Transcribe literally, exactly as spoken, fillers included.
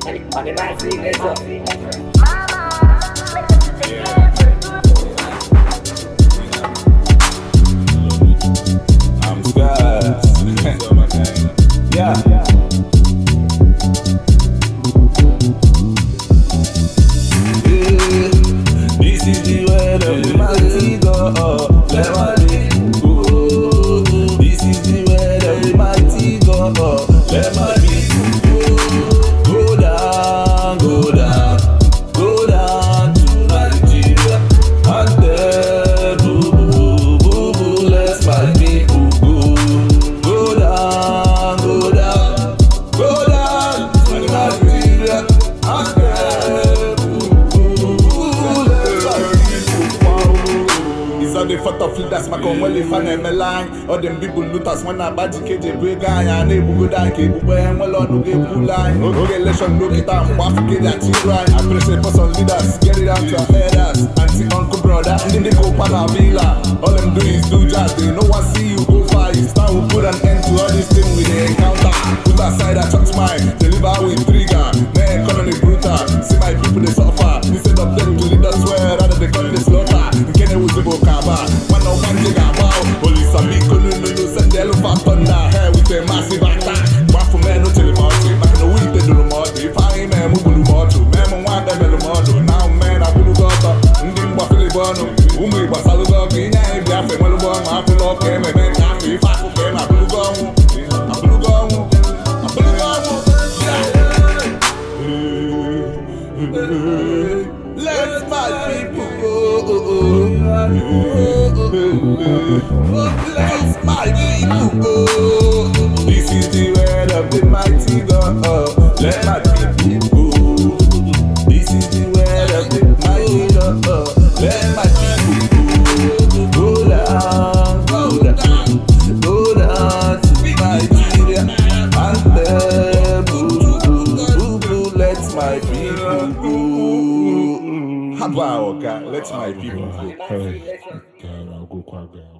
On the night signature. I'm scared. Yeah. This is the word of the mighty God. Let my be go. This is the word of the mighty God. Let my be go. Go down, go down, go down to Nigeria. And there, boo boo boo boo, let my people go. Go down, go down, go down to Nigeria. And there, boo boo boo, let my people go. It's all the photo flitters, my con well if I name a line. All them people looters when I bad K J break guy and they go die keep when well on the line. Okay, let's show look it down, what get that right. I appreciate for some leaders, get it out to our headers. Auntie, uncle, brother, and then they go Panavilla. All them do is do jazz, they no one see you go far. It's time we put an end to all this thing with the encounter. Put aside a church mind, deliver with trigger. Man, economy brutal, see my people they suffer. Instead of them to lead us where rather they call the slaughter. Get it with the Bokaba, one of one jigga bow. Police are big, no, no, no, send the elephant thunder here with a massive attack. One for men, no tell him out, back in the week they do the motto. If I ain't man, move the motto. Man, I want them in the motto. Now, man, I will go to Ndim Buffalo Bono. Umi Basaluga, Kenya, if you have a Melbourne, I will lock him and then after if I could get my blue gum. I will go, I will go. Let my people go. Let my people go. This is the word of the mighty God. Let my people go. This is the word of the mighty God. Let my people go. Go down, go down, go down to Nigeria. And there, boo, boo, boo, boo, let my people go. How about, okay? Let my people go. On the night signature. Okay, I'll go quite there.